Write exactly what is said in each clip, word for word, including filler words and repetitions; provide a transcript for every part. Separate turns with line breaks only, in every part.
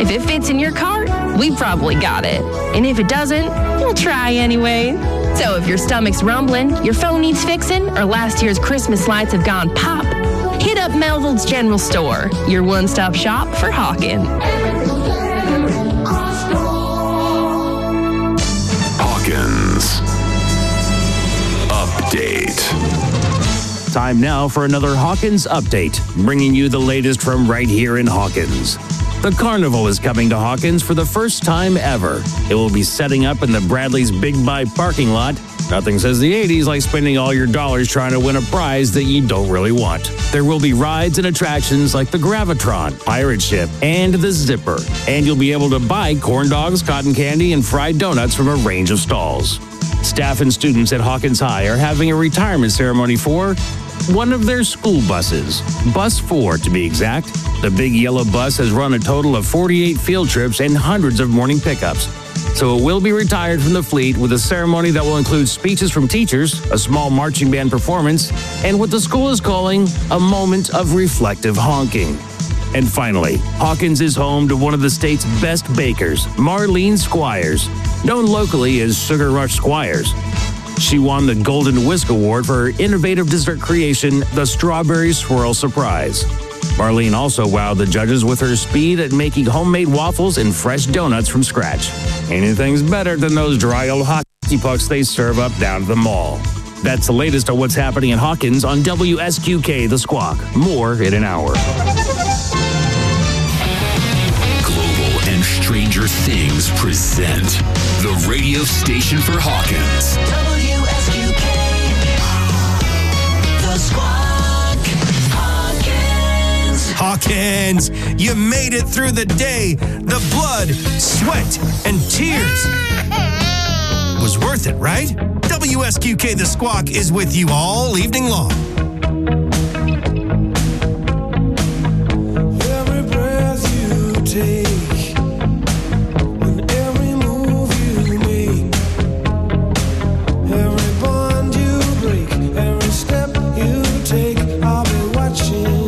If it fits in your cart, we probably got it. And if it doesn't, we'll try anyway. So if your stomach's rumbling, your phone needs fixing, or last year's Christmas lights have gone pop, hit up Melville's General Store, your one-stop shop for hawking.
Hawkins Update.
Time now for another Hawkins Update, bringing you the latest from right here in Hawkins. The Carnival is coming to Hawkins for the first time ever. It will be setting up in the Bradley's Big Buy parking lot. Nothing says the eighties like spending all your dollars trying to win a prize that you don't really want. There will be rides and attractions like the Gravitron, Pirate Ship, and the Zipper. And you'll be able to buy corn dogs, cotton candy, and fried donuts from a range of stalls. Staff and students at Hawkins High are having a retirement ceremony for one of their school buses, Bus four to be exact. The big yellow bus has run a total of forty-eight field trips and hundreds of morning pickups. So it will be retired from the fleet with a ceremony that will include speeches from teachers, a small marching band performance, and what the school is calling a moment of reflective honking. And finally, Hawkins is home to one of the state's best bakers, Marlene Squires, known locally as Sugar Rush Squires. She won the Golden Whisk Award for her innovative dessert creation, the Strawberry Swirl Surprise. Marlene also wowed the judges with her speed at making homemade waffles and fresh donuts from scratch. Anything's better than those dry old hockey pucks they serve up down at the mall. That's the latest on what's happening in Hawkins on W S Q K The Squawk. More in an hour.
Global and Stranger Things present the radio station for Hawkins.
W S Q K The Squawk.
Hawkins, you made it through the day. The blood, sweat, and tears was worth it, right? W S Q K The Squawk is with you all evening long. Every breath you take, and every move you make, every bond you break, every step you take, I'll be watching.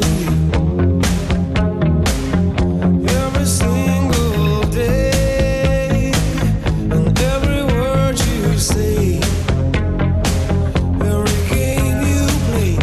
Every game you play,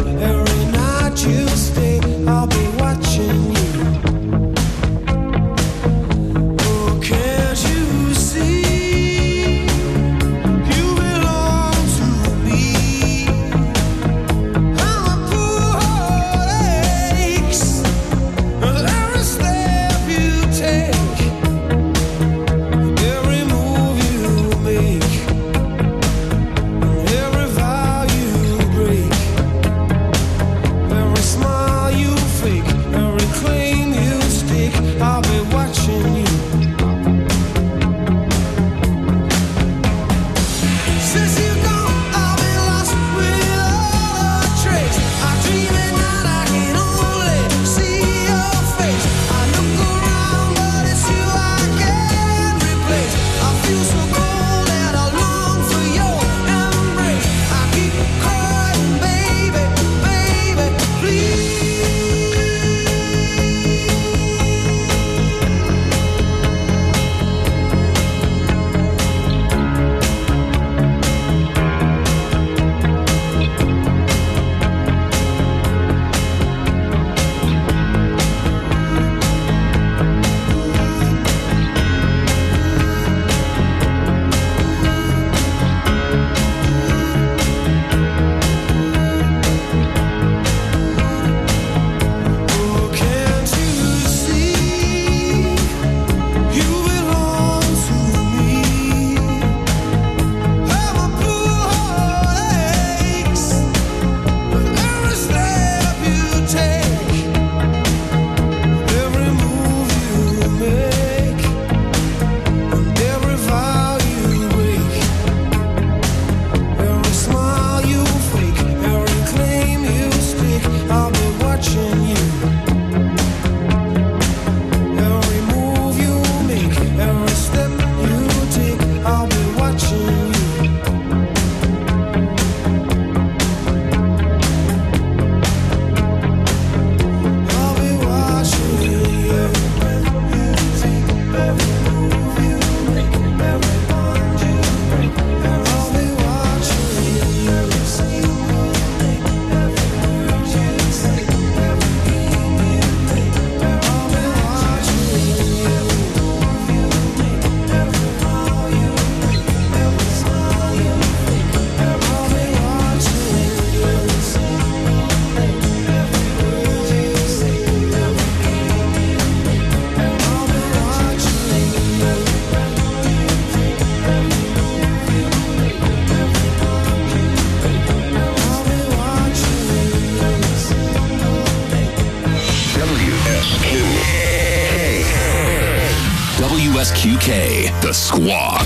S Q K, The Squawk.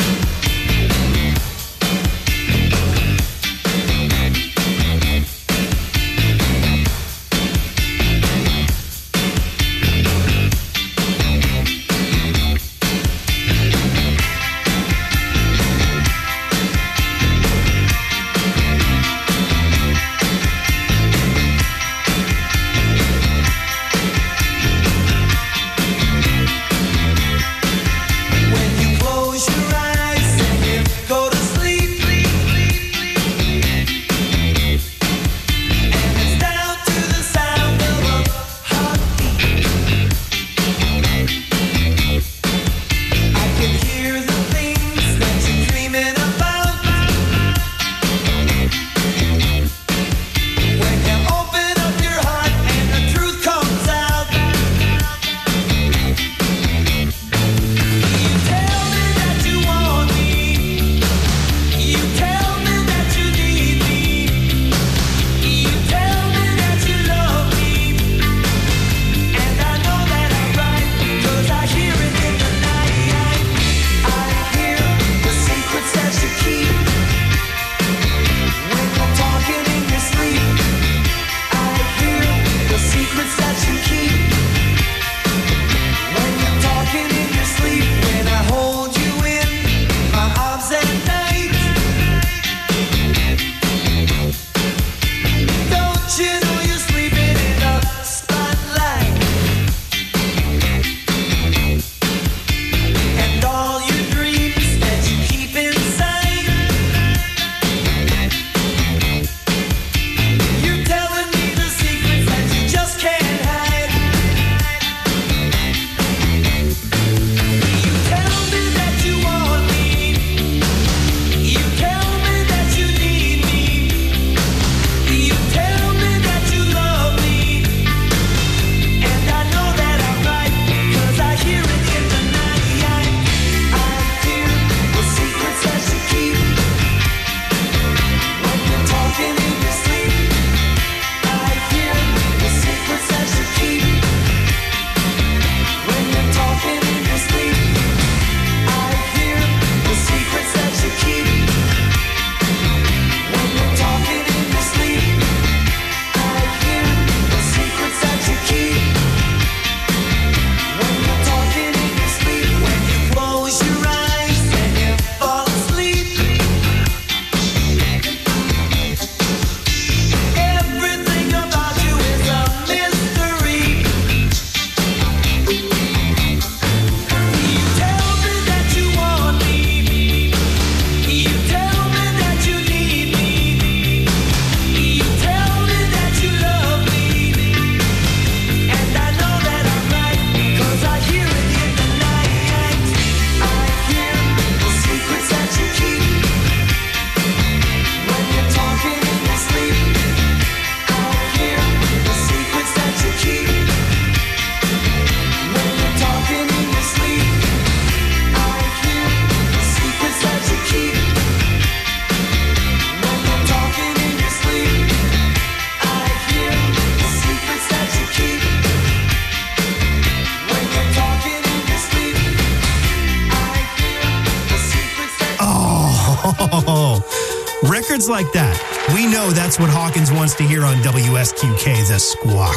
Records like that. We know that's what Hawkins wants to hear on W S Q K, The Squawk.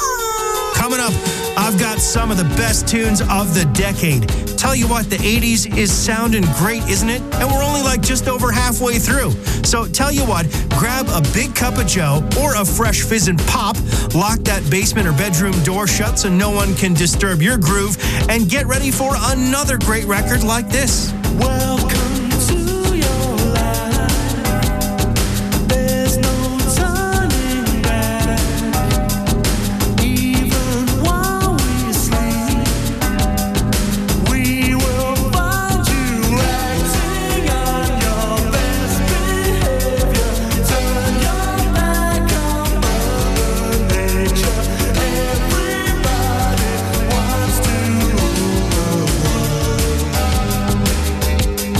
Coming up, I've got some of the best tunes of the decade. Tell you what, the eighties is sounding great, isn't it? And we're only like just over halfway through. So tell you what, grab a big cup of joe or a fresh fizz and pop, lock that basement or bedroom door shut so no one can disturb your groove, and get ready for another great record like this.
Welcome to your life. There's no turning back. Even while we sleep, we will find you acting on your best behavior. Turn your back on Mother Nature. Everybody wants to rule the world.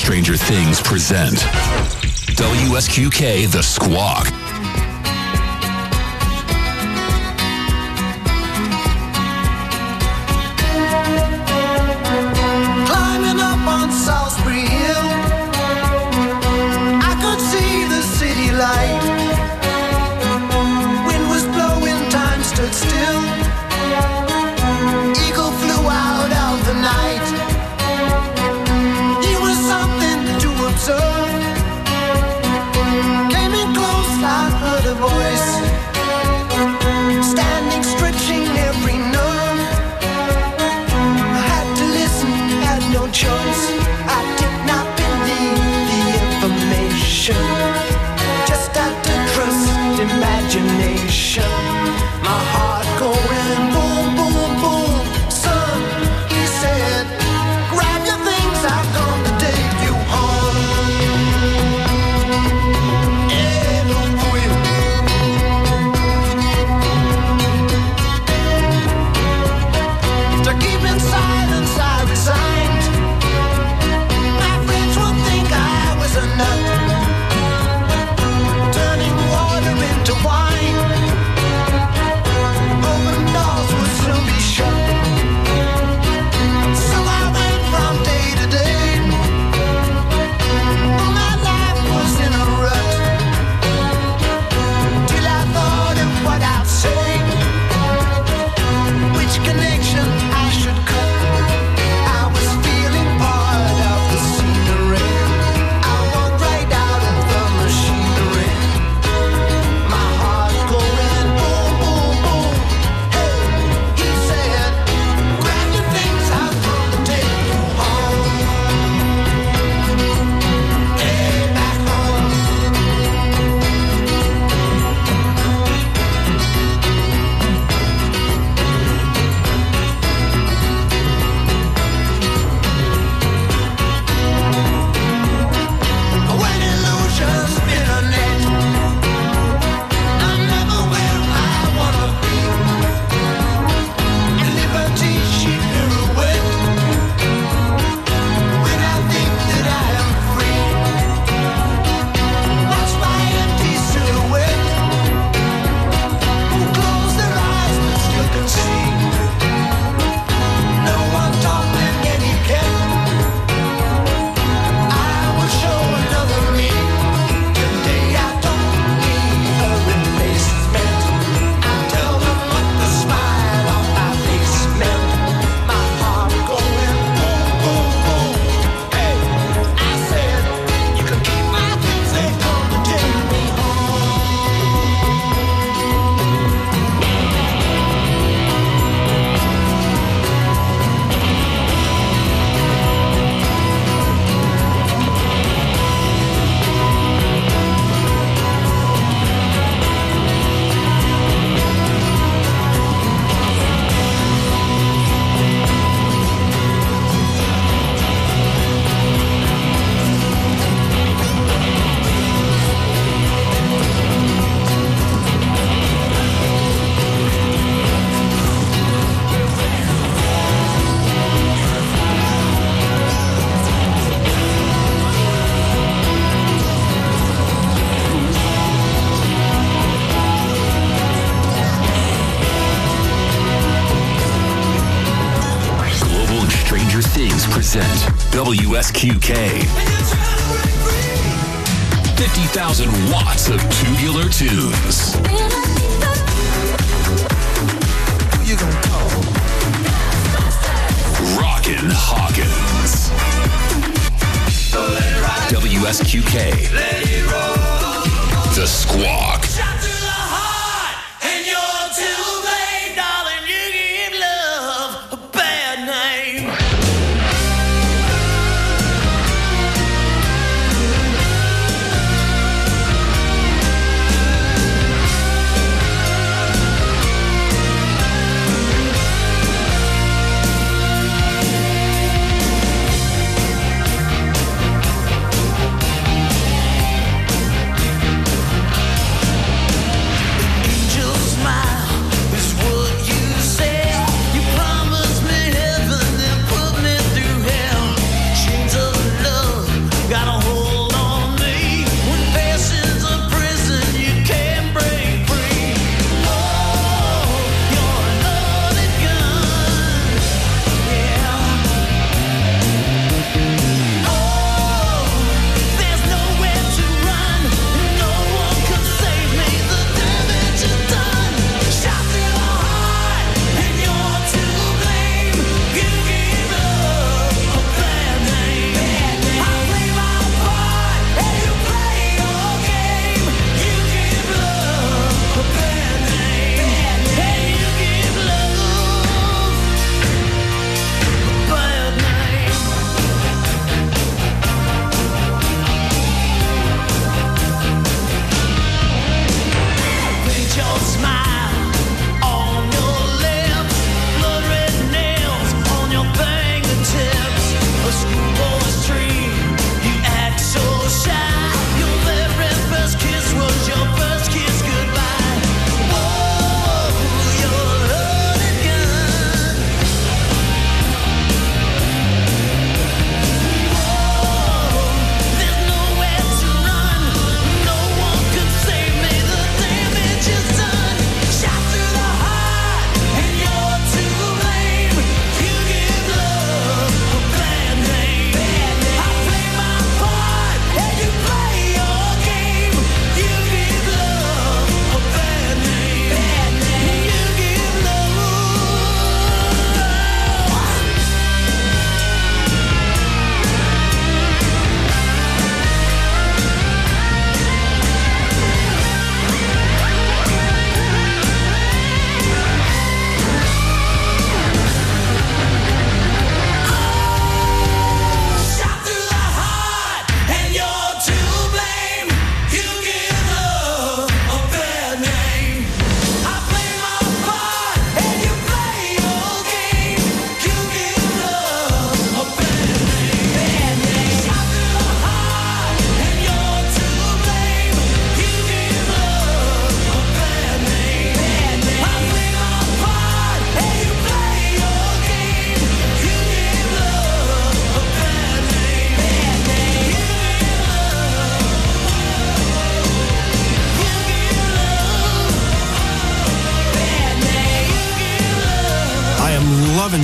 Stranger Things present W S Q K The Squawk.
Climbing up on Salisbury Hill, I could see the city light. Wind was blowing, time stood still. Eagle flew out of the night. He was something to observe. Came in close, I heard a voice, standing, stretching every nerve. I had to listen, had no choice. I did not believe the information, just had to trust imagination. My heart going boom, boom, boom. Son, he said, grab your things, I've come to take you home. Yeah, don't quit. To keep in silence, I resigned. My friends would think I was a nut, turning water into wine. Open doors would soon be shut. So I went from day to day. My life was in a rut, till I thought of what I'd say, which connection I should cut. I was feeling part of the scenery. I walked right out of the machinery. My heart going boom, boom, boom. Hey, he said, grab your things, I've come to take you home. Hey, back home. When illusions spin a net, I'm never where I wanna be. And liberty, she pirouette. When I think that I am free, watch my empty silhouette, who close their eyes but still can see. No one taught them etiquette. I will show another me. Today I don't need a replacement. I tell them what the smile on my face meant. My heart going boom, boom, boom. Hey, I said, you can keep my things, they come to take me
Global and Stranger Things present W S Q K. fifty thousand watts of tubular tunes.
Who you gonna call?
Rockin' Hawkins. W S Q K. The Squawk.
Shot to the heart, and you're too late, darling. You give love a bad name.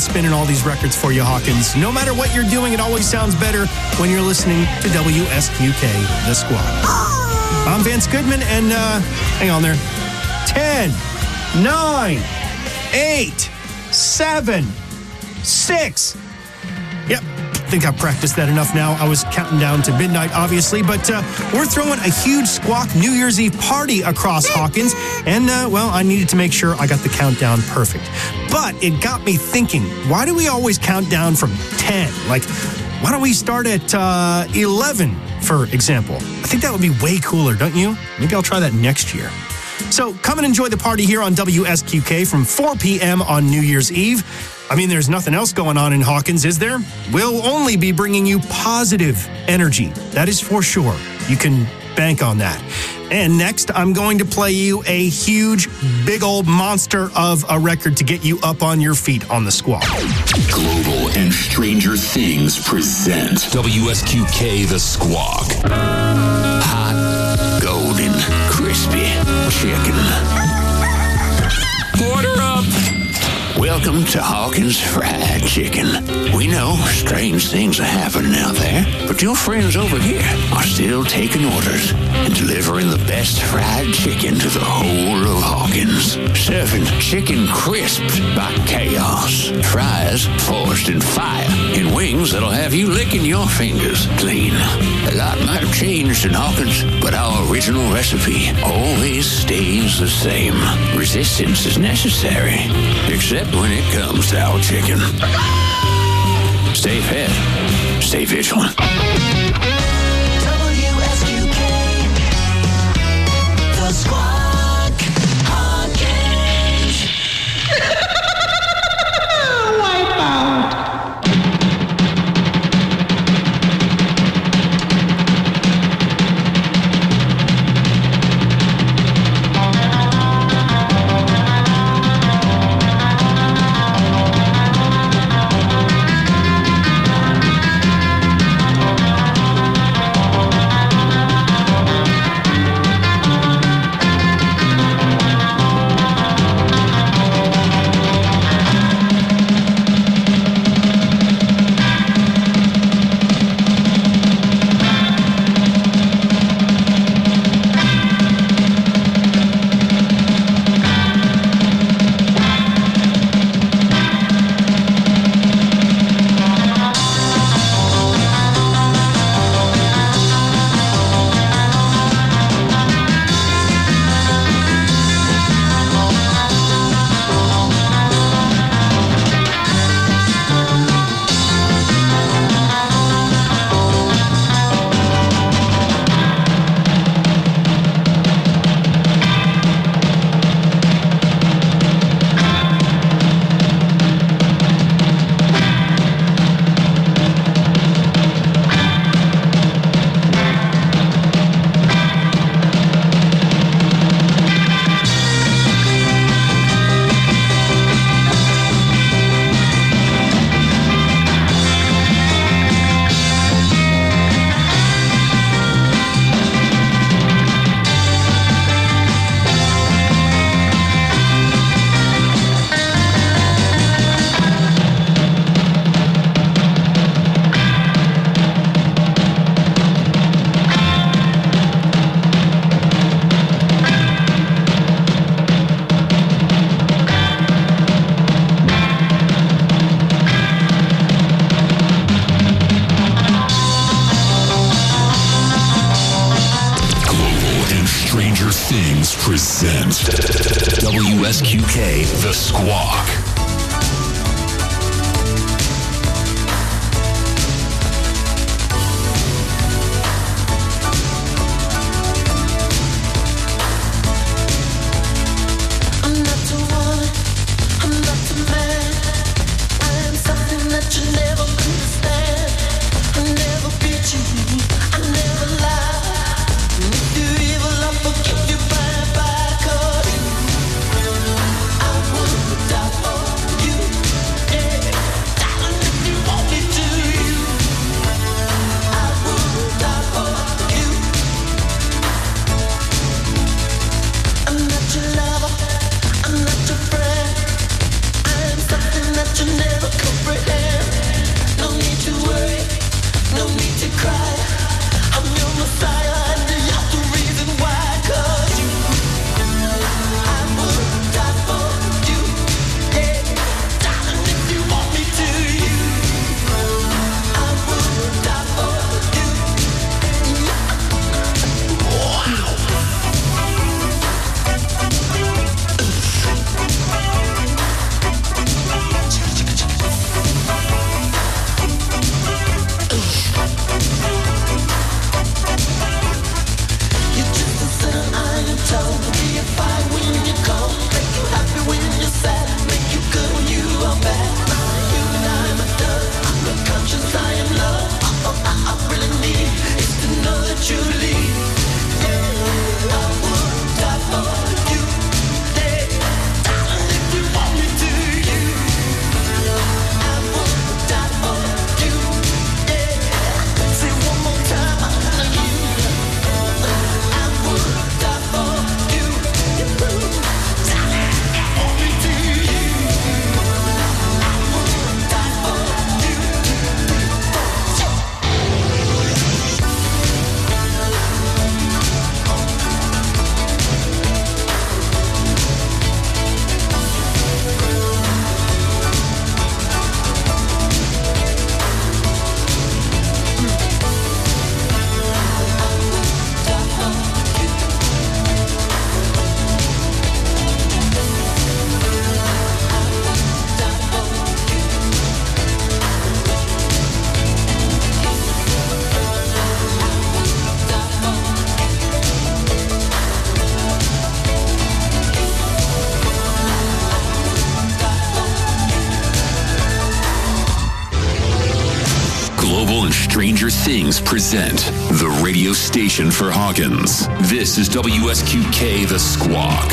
spinning all these records for you, Hawkins. No matter what you're doing, it always sounds better when you're listening to W S Q K, The Squawk. I'm Vance Goodman, and uh, hang on there. ten, nine, eight, seven, six. Yep, I think I've practiced that enough now. I was counting down to midnight, obviously, but uh, we're throwing a huge Squawk New Year's Eve party across Hawkins, and, uh, well, I needed to make sure I got the countdown perfect. But it got me thinking, why do we always count down from ten? Like, why don't we start at uh, eleven, for example? I think that would be way cooler, don't you? Maybe I'll try that next year. So come and enjoy the party here on W S Q K from four p.m. on New Year's Eve. I mean, there's nothing else going on in Hawkins, is there? We'll only be bringing you positive energy. That is for sure. You can bank on that. And next, I'm going to play you a huge, big old monster of a record to get you up on your feet on the Squawk.
Global and Stranger Things present W S Q K The Squawk. Hot, golden, crispy chicken. Order up! Welcome to Hawkins Fried Chicken. We know strange things are happening out there, but your friends over here are still taking orders and delivering the best fried chicken to the whole of Hawkins. Serving chicken crisped by chaos, fries forged in fire, and wings that'll have you licking your fingers clean. A lot might have changed in Hawkins, but our original recipe always stays the same. Resistance is necessary, except when it comes to our chicken. Stay fed, stay vigilant.
W S Q K, The Squawk, Hawkins. Wipe out.
presents W S Q K The Squawk.
Die for
and Stranger Things present the radio station for Hawkins. This is W S Q K The Squawk.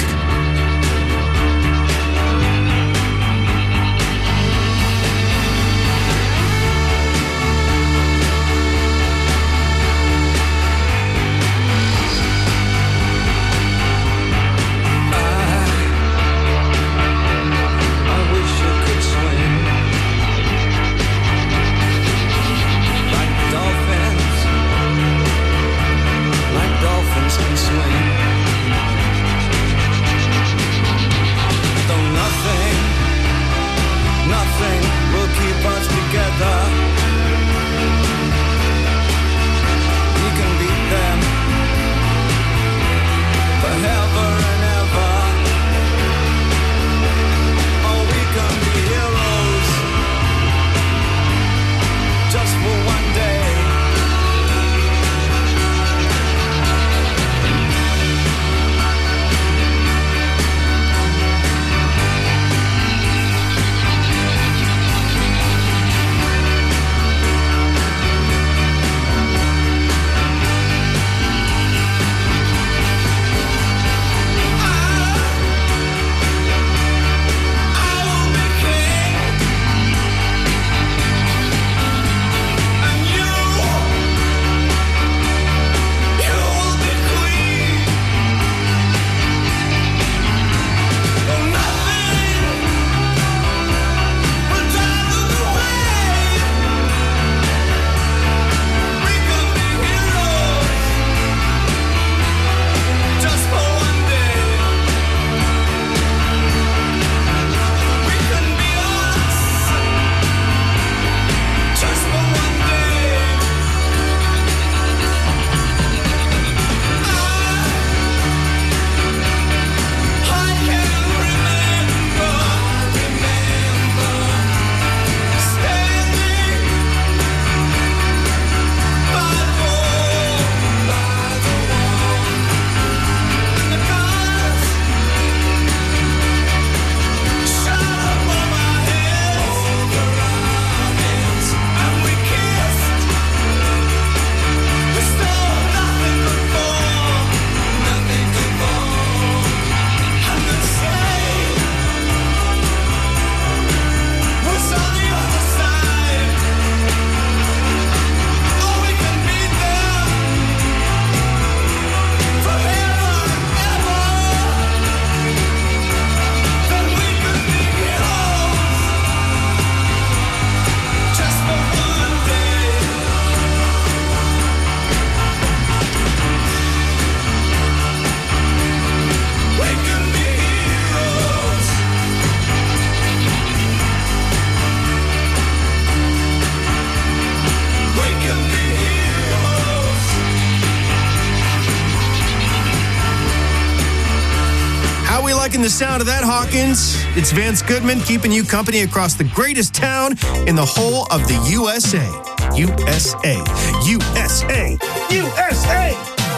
The sound of that, Hawkins. It's Vance Goodman keeping you company across the greatest town in the whole of the U S A. U S A. U S A. U S A.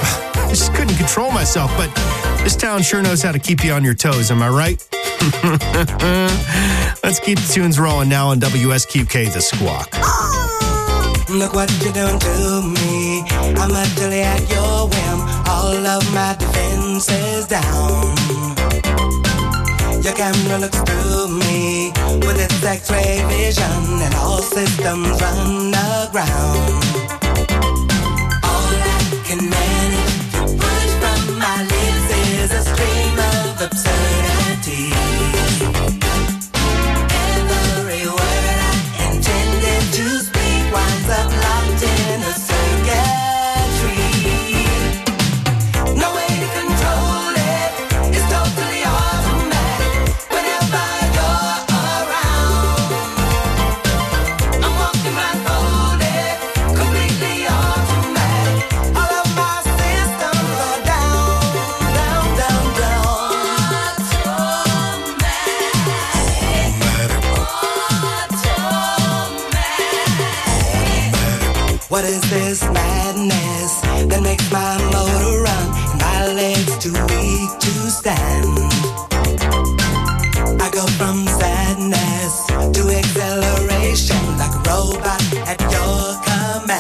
I just couldn't control myself, but this town sure knows how to keep you on your toes. Am I right? Let's keep the tunes rolling now on W S Q K The Squawk.
Look what you're doing to me. I'm utterly at your whim. All of my defenses down. Your camera looks through me with its X-ray vision, and all systems run aground. All I can manage to push from my lips is a stream of absurdity. Every word I intended to speak winds up locked in a circuitry. No way to control it. It's totally automatic. Whenever you're around, I'm walking blindfolded, completely automatic. All of my systems are down, down, down, down. Automatic. What is this madness that makes my motor run and my legs too weak to stand? I go from sadness to acceleration like a robot at your command.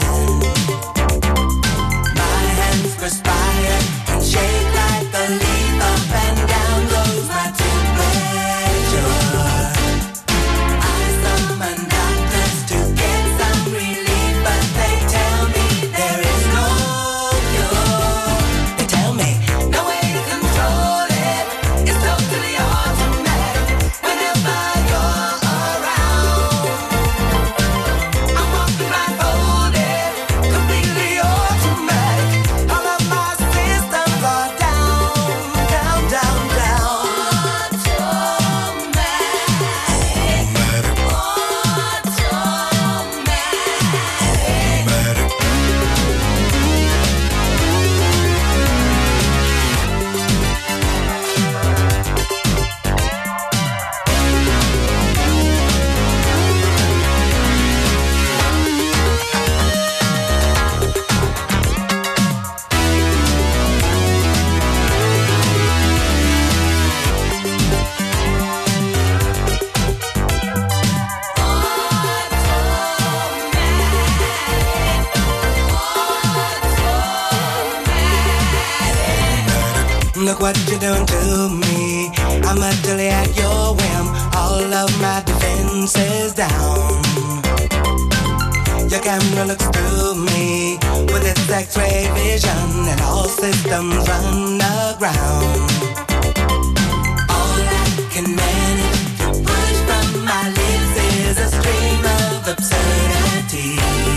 Look what you're doing to me. I'm utterly at your whim. All of my defenses down. Your camera looks through me with its X-ray vision, and all systems run aground. All I can manage to push from my lips is a stream of obscenity.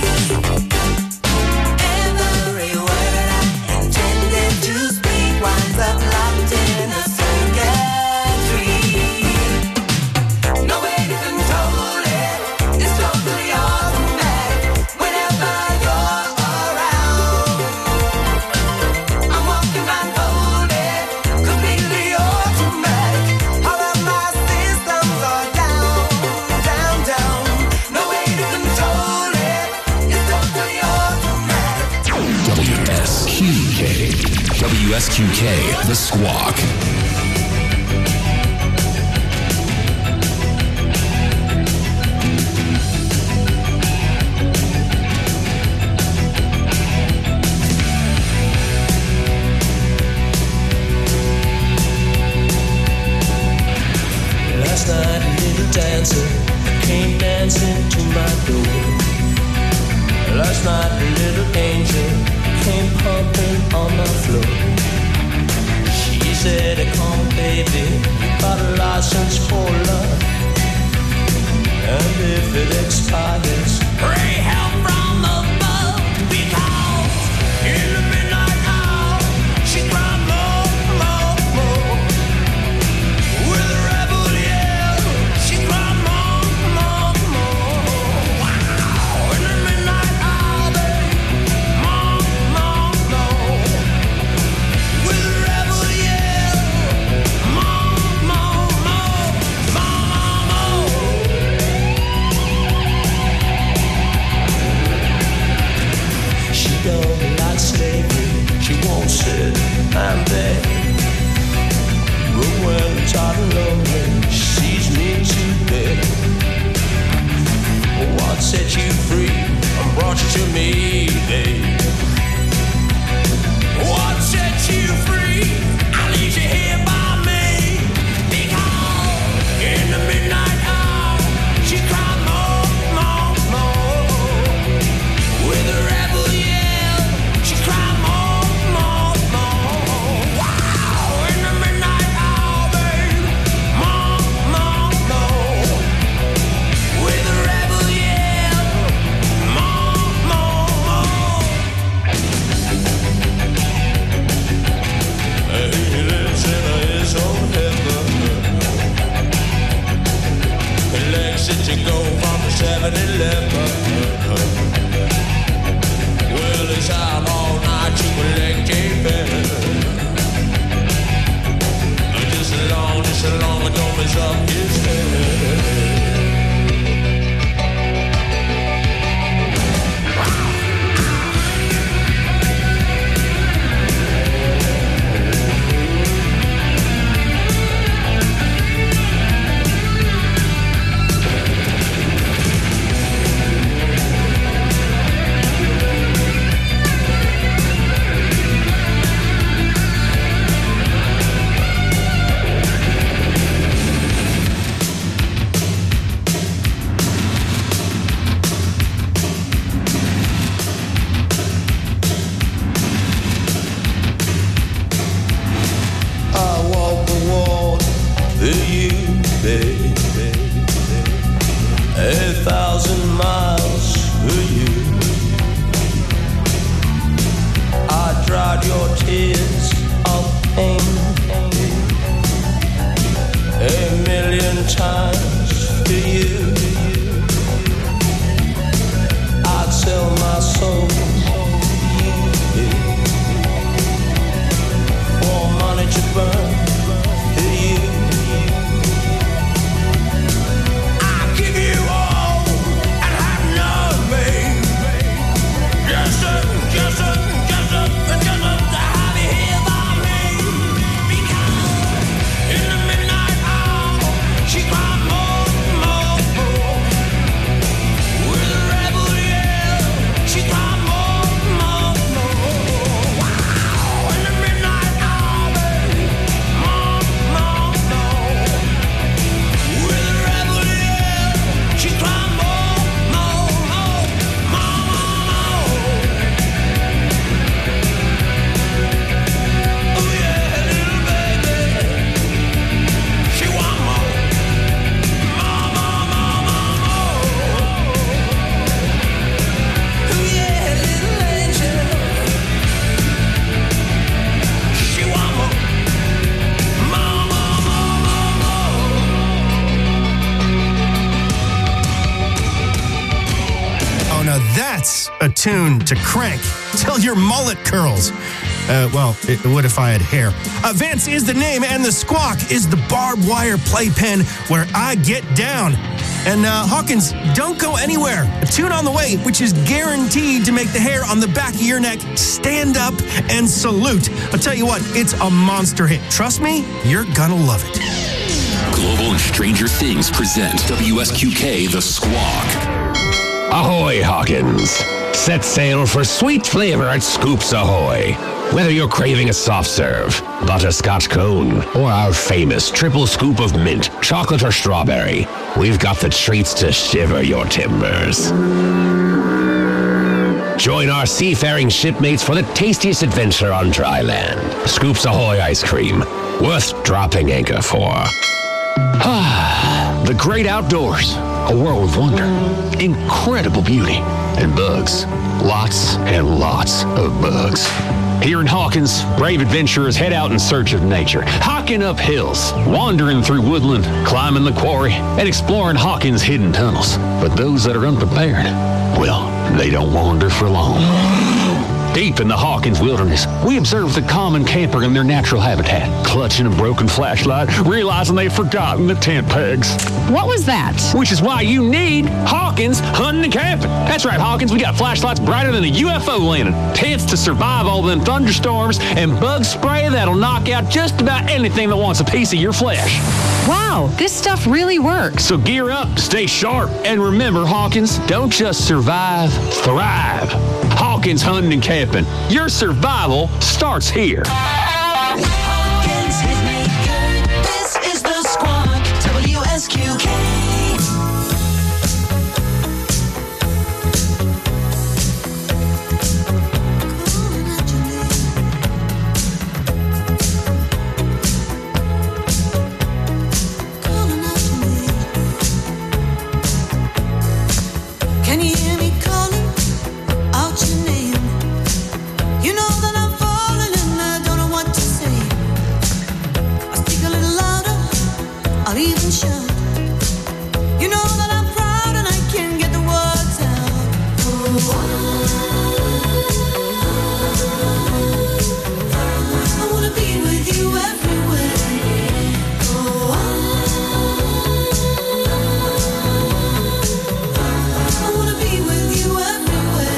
Every word I intended to speak winds up locked in a circuitry. No way to control it. It's totally automatic. Whenever you're around, I'm walking blindfolded, completely automatic. All of my systems are down, down, down. No way to control it. It's totally automatic.
W S Q K. W S Q K, The Squawk.
Last night a little dancer came dancing to my door. Last night a little angel came pumping on my floor. She said, come baby, you got a license for love, and if it expires, pray help from above, because in the midnight hour she cried more, more, more. With a rebel yell, she cried more, more, more. Wow, in the midnight hour, babe, more, more, more. With a rebel yell, more, more, more, more, more, more. She don't like slavery, she won't sit and beg. But when tired and lonely, she sees me today. What set you free and brought you to me, babe? What set you free? I leave you here by me. Because in the midnight hour, she cried more, more, more. With a rebel yell, she cried more, more, more. Wow, in the midnight hour, babe, more, more, more. With a rebel yell, more, more, more.
now that's a tune to crank till your mullet curls. Uh, well, it would if I had hair. Uh, Vance is the name, and the squawk is the barbed wire playpen where I get down. And uh, Hawkins, don't go anywhere. A tune on the way, which is guaranteed to make the hair on the back of your neck stand up and salute. I'll tell you what, it's a monster hit. Trust me, you're gonna love it.
Global and Stranger Things present W S Q K The Squawk.
Ahoy, Hawkins. Set sail for sweet flavor at Scoops Ahoy. Whether you're craving a soft serve, butterscotch cone, or our famous triple scoop of mint, chocolate, or strawberry, we've got the treats to shiver your timbers. Join our seafaring shipmates for the tastiest adventure on dry land. Scoops Ahoy ice cream, worth dropping anchor for. Ah, the great outdoors, a world of wonder, incredible beauty, and bugs. Lots and lots of bugs. Here in Hawkins, brave adventurers head out in search of nature, hiking up hills, wandering through woodland, climbing the quarry, and exploring Hawkins' hidden tunnels. But those that are unprepared, well, they don't wander for long. Deep in the Hawkins wilderness, we observe the common camper in their natural habitat, clutching a broken flashlight, realizing they've forgotten the tent pegs.
What was that?
Which is why you need Hawkins Hunting and Camping. That's right, Hawkins, we got flashlights brighter than a U F O landing, tents to survive all them thunderstorms, and bug spray that'll knock out just about anything that wants a piece of your flesh.
Wow, this stuff really works.
So gear up, stay sharp, and remember, Hawkins, don't just survive, thrive. Hawkins Hunting and Camping. Your survival starts here.
Hawkins hit me good. This is the Squawk. W S Q K.
Can you hear me calling out your name? You know that I'm falling and I don't know what to say. I speak a little louder, I'll even shout. You know that I'm proud and I can't get the words out. Oh, I wanna be with you everywhere. Oh, I wanna be with you everywhere.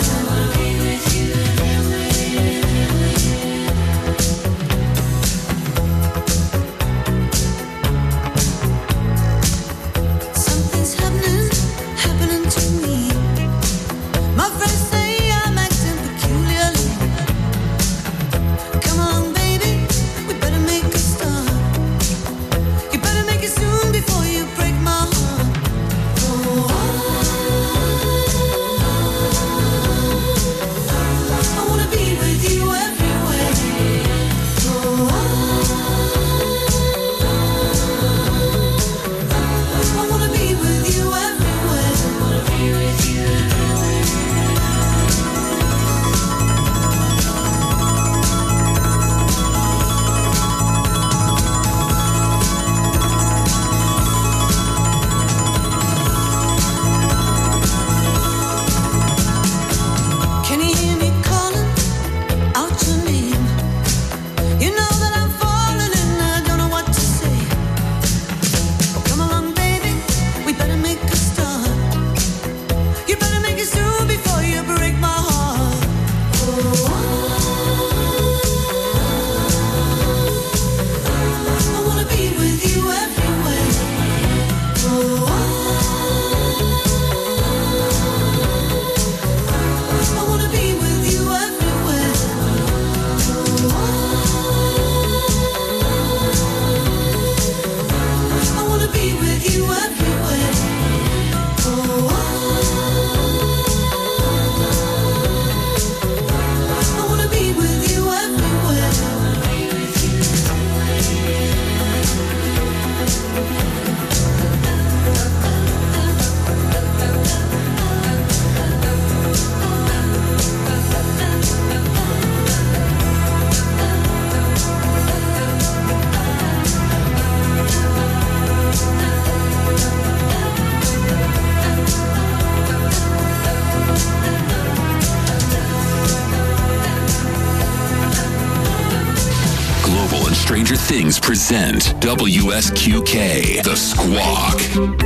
Something's happening, happening to me. My friends say I'm acting
Stranger Things present W S Q K, The Squawk.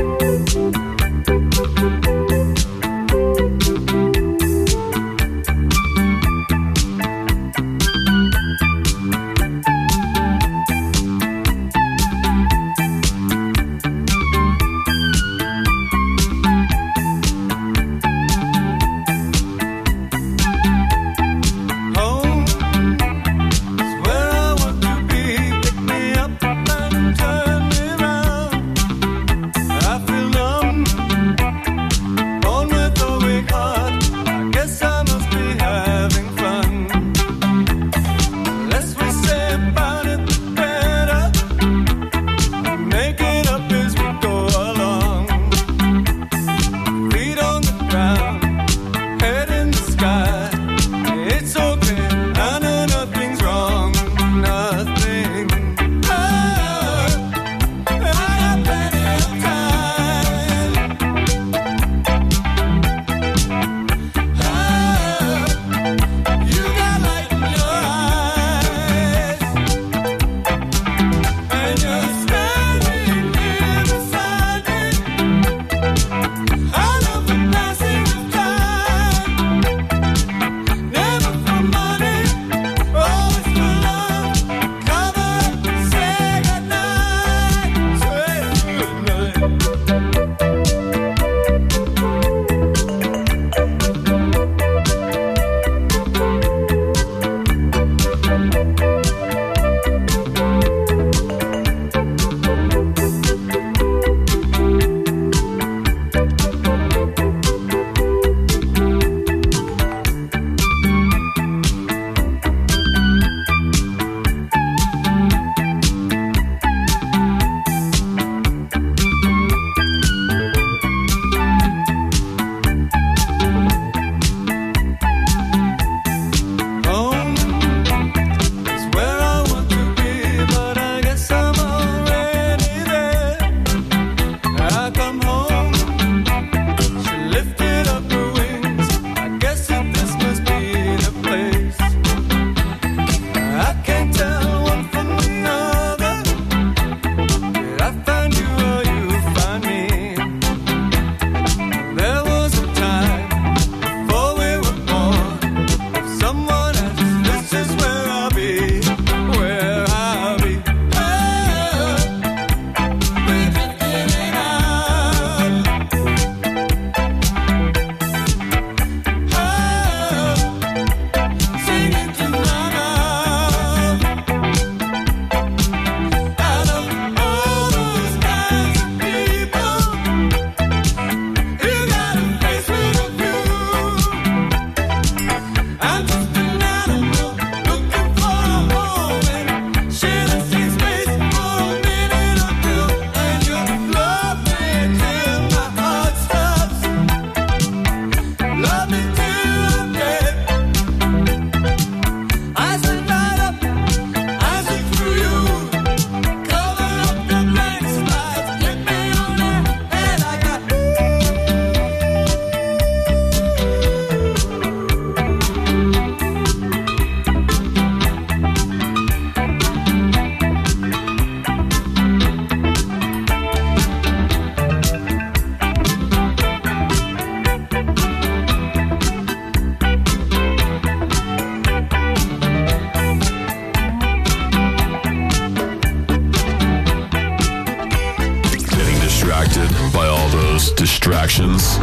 Distractions.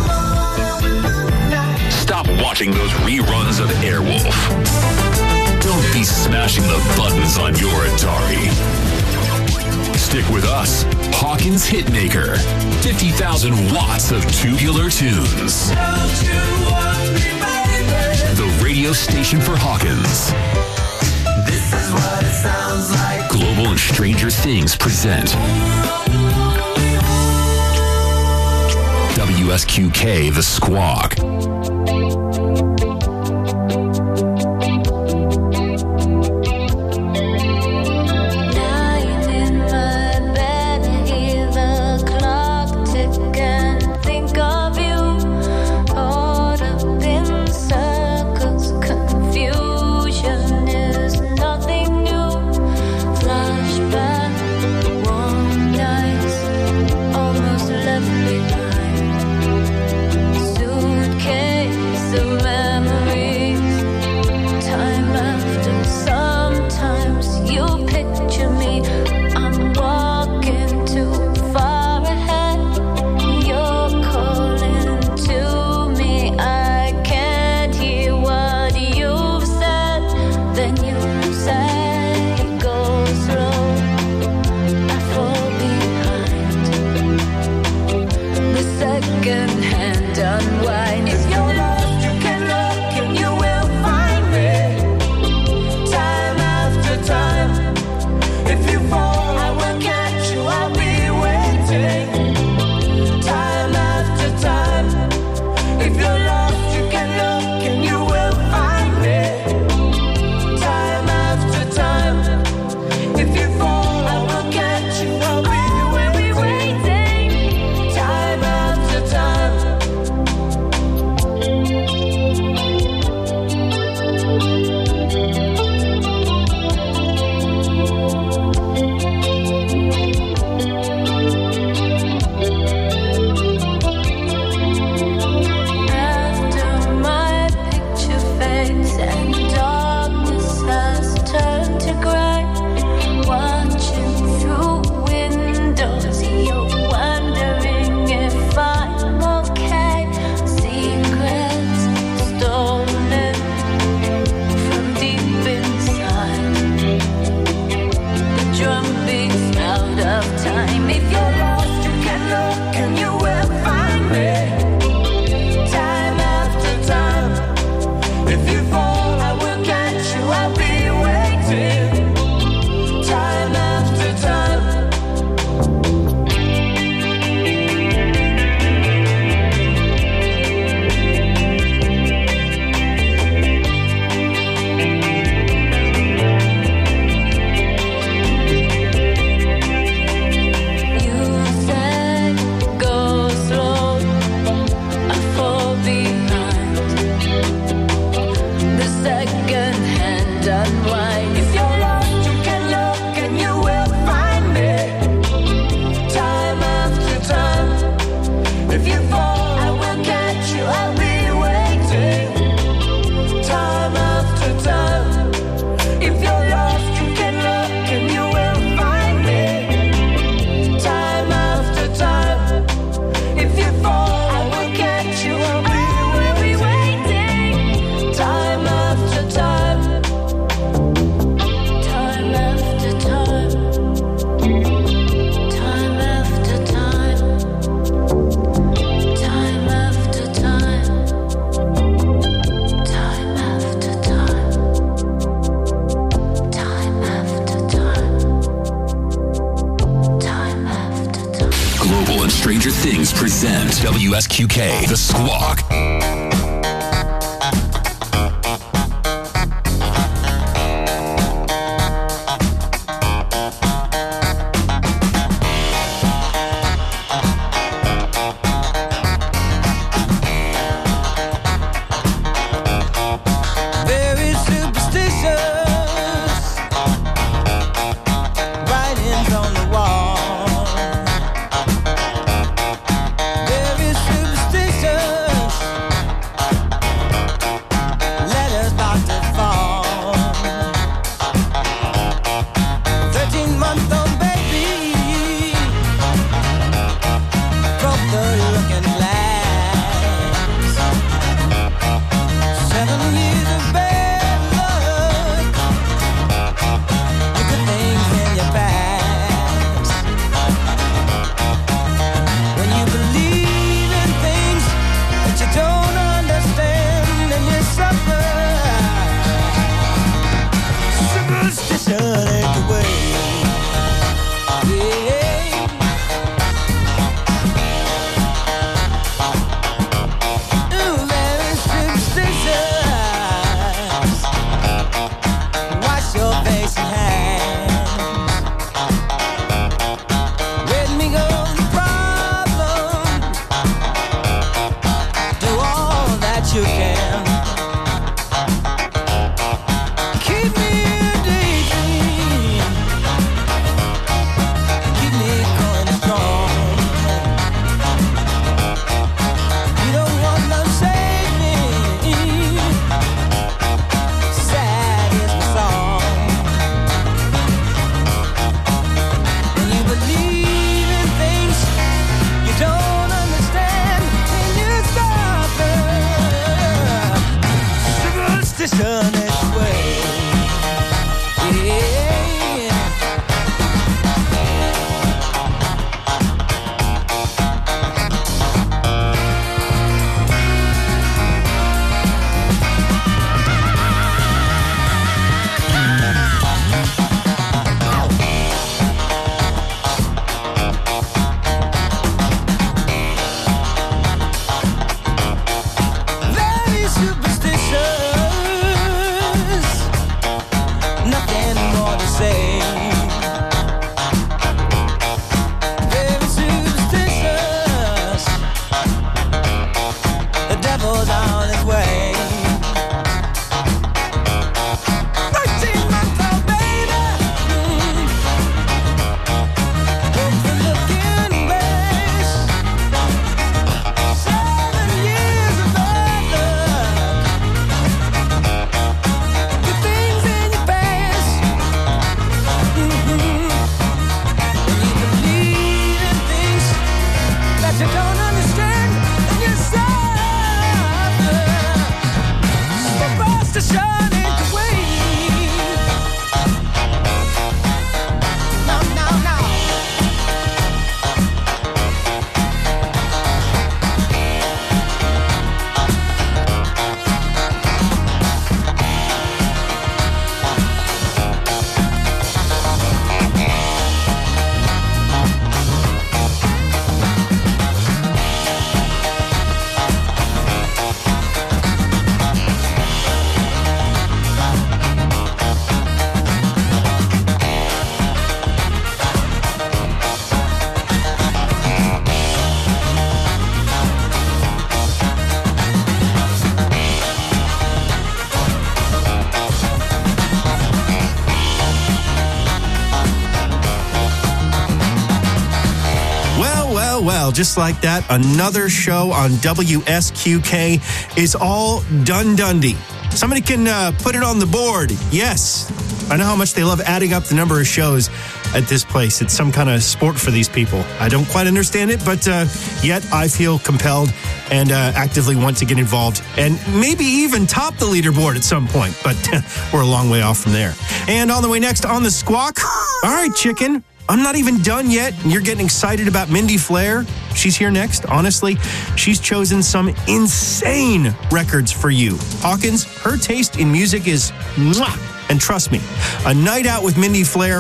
Stop watching those reruns of Airwolf. Don't be smashing the buttons on your Atari. Stick with us, Hawkins Hitmaker. fifty thousand watts of tubular tunes. The radio station for Hawkins.
This is what it sounds like.
Global and Stranger Things present W S Q K, The Squawk.
Confusion is nothing new.
Things present W S Q K, The Squawk.
Very superstitious, writings on the wall. Very superstitious, letters about to fall. Thirteen-month-old baby broke the looking glass. Seven years of bad luck, you good things in your past. When you believe in things that you don't understand, and you suffer, superstition ain't the way. Yeah. Ooh, very superstitious. Wash your face and hands. Let me go the problem. Do all that you can. Keep me a daydream. Keep me going strong. You don't want to save me. Sad is my song. When you believe in things you don't understand, then you suffer. Superstition is the way. Yeah. Very superstitious, nothing more to say. Very superstitious, the devil's on his way. Thirteen-month-old baby, broke the looking glass. Seven years of bad luck, good things in your past. Mhm. When you believe in things that you don't understand, then you suffer. Superstition ain't the way. No, no, no.
Well, well, well, just like that, another show on W S Q K is all done Dundee. Somebody can uh, put it on the board. Yes. I know how much they love adding up the number of shows at this place. It's some kind of sport for these people. I don't quite understand it, but uh, yet I feel compelled and uh, actively want to get involved and maybe even top the leaderboard at some point. But we're a long way off from there. And on the way next on the Squawk, all right, chicken. I'm not even done yet, and you're getting excited about Mindy Flair. She's here next. Honestly, she's chosen some insane records for you. Hawkins, her taste in music is mwah. And trust me, a night out with Mindy Flair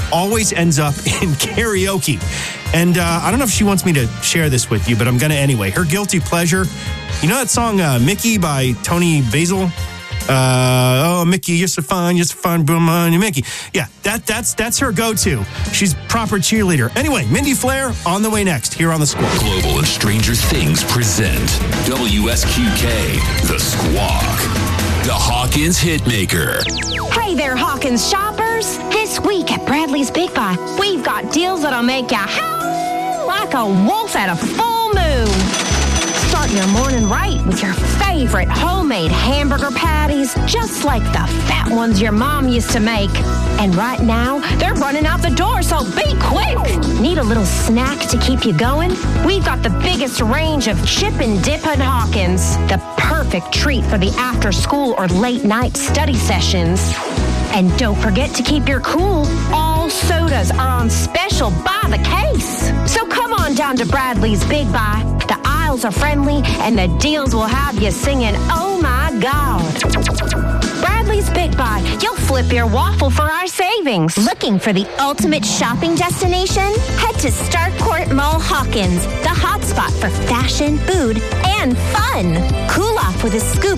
always ends up in karaoke. And uh, I don't know if she wants me to share this with you, but I'm going to anyway. Her guilty pleasure, you know that song uh, Mickey by Tony Basil? Uh, oh, Mickey, you're so fine, you're so fine, boom on you, Mickey. Yeah, that that's that's her go-to. She's proper cheerleader. Anyway, Mindy Flair on the way next here on The Squawk.
Global and Stranger Things present W S Q K, The Squawk, the Hawkins Hitmaker.
Hey there, Hawkins shoppers. This week at Bradley's Big Buy, we've got deals that'll make you howl like a wolf at a full moon. Start your morning right with your favorite homemade hamburger patties, just like the fat ones your mom used to make. And right now, they're running out the door, so be quick. Need a little snack to keep you going? We've got the biggest range of chip and dip at Hawkins, the perfect treat for the after school or late night study sessions. And don't forget to keep your cool. All sodas are on special by the case. So come on down to Bradley's Big Buy. The aisles are friendly and the deals will have you singing, oh my God. Bradley's Big Buy. You'll flip your waffle for our savings.
Looking for the ultimate shopping destination? Head to Starcourt Mall Hawkins, the hotspot for fashion, food, and fun. Cool off with a scoop